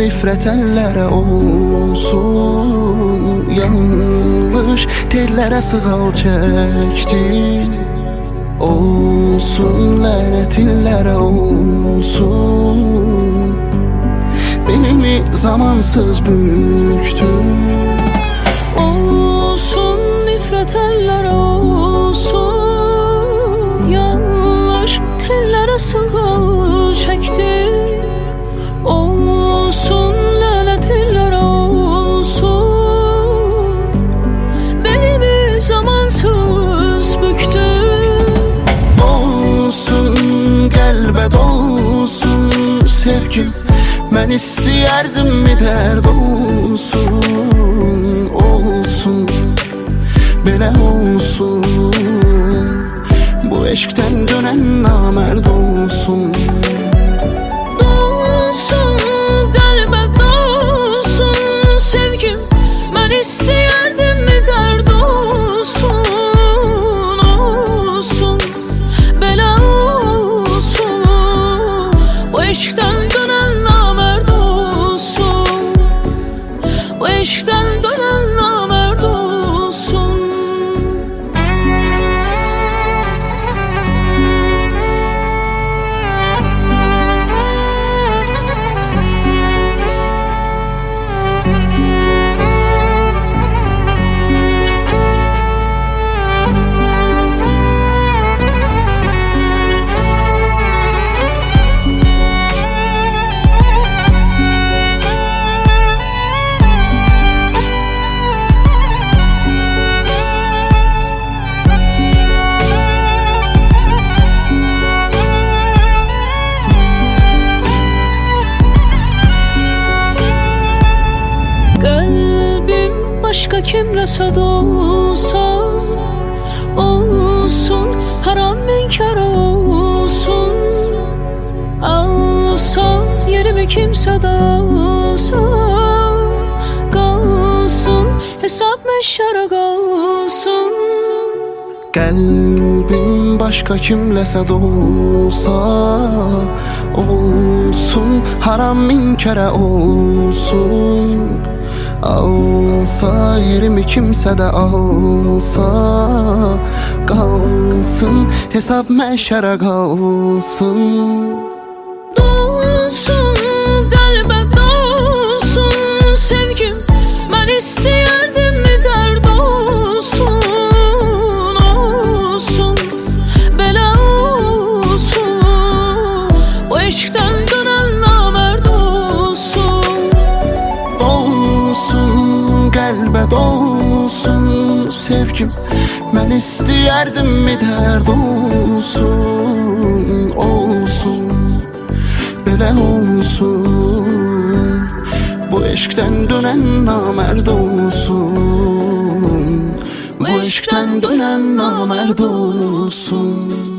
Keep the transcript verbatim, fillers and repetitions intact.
nifrət əllərə olsun, yanlış tellərə sığal çəkdim. Olsun lənət illərə olsun, belimi zamansız büktü. Olsun nifrət əllərə olsun, yanlış tellərə sığal çəkdim. Olsun lənət illərə olsun, belimi zamansız büktü. Olsun qəlbə dolsun sevgim, mən istəyərdim mi dərd olsun. Olsun, belə olsun, bu eşqdən dönən namərd olsun. Dolsun qəlbə dolsun sevgim, mən istəyərdim mi dərd olsun. Olsun, belə olsun, bu eşqdən dönən namərd olsun. Bu eşqdən dönən namərd olsun. Qəlbim başqa kimləsə də olsa, olsun, haram inkar olsun. Alsa yerimi kimsə də alsa, qalsın, hesab məşərə qalsın. Qəlbim başqa kimləsə də olsa, olsun, haram inkara olsun. Alsa yerimi kimsə də alsa, qalsın, hesab məşərə qalsın. Dolsun qəlbə dolsun sevgim, mən istəyərdim mi dərd olsun. Olsun, belə olsun, bu eşqdən dönən namərd olsun. Dolsun qəlbə dolsun sevgim, mən istəyərdim mi dərd olsun. Olsun, belə olsun, bu eşqdən dönən namərd olsun. Bu eşqdən dönən namərd olsun.